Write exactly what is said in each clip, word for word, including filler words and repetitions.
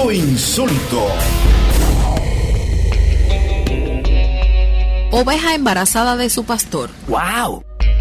Mundo Insólito. Oveja embarazada de su pastor. ¡Wow!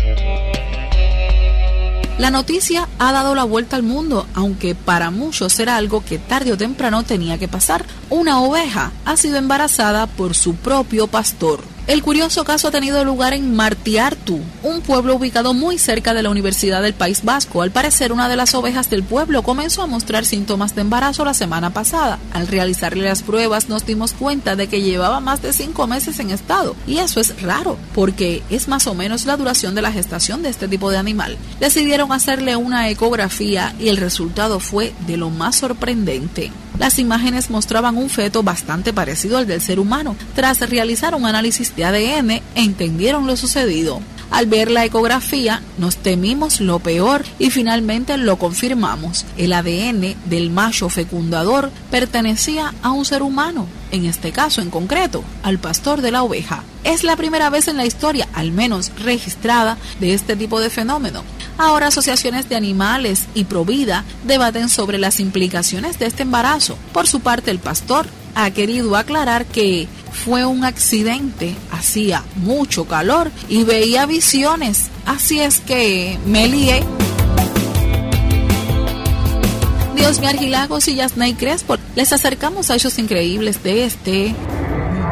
La noticia ha dado la vuelta al mundo, aunque para muchos era algo que tarde o temprano tenía que pasar. Una oveja ha sido embarazada por su propio pastor. El curioso caso ha tenido lugar en Martiartu, un pueblo ubicado muy cerca de la Universidad del País Vasco. Al parecer, una de las ovejas del pueblo comenzó a mostrar síntomas de embarazo la semana pasada. Al realizarle las pruebas nos dimos cuenta de que llevaba más de cinco meses en estado. Y eso es raro, porque es más o menos la duración de la gestación de este tipo de animal. Decidieron hacerle una ecografía y el resultado fue de lo más sorprendente. Las imágenes mostraban un feto bastante parecido al del ser humano. Tras realizar un análisis de A D N, entendieron lo sucedido. Al ver la ecografía, nos temimos lo peor y finalmente lo confirmamos. El A D N del macho fecundador pertenecía a un ser humano, en este caso en concreto, al pastor de la oveja. Es la primera vez en la historia, al menos registrada, de este tipo de fenómeno. Ahora asociaciones de animales y Provida debaten sobre las implicaciones de este embarazo. Por su parte, el pastor ha querido aclarar que fue un accidente, hacía mucho calor y veía visiones, así es que me lié. Dios me Argilagos y Yasnay Crespo, les acercamos a hechos increíbles de este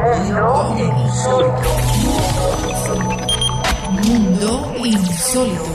Mundo Insólito. Mundo Insólito.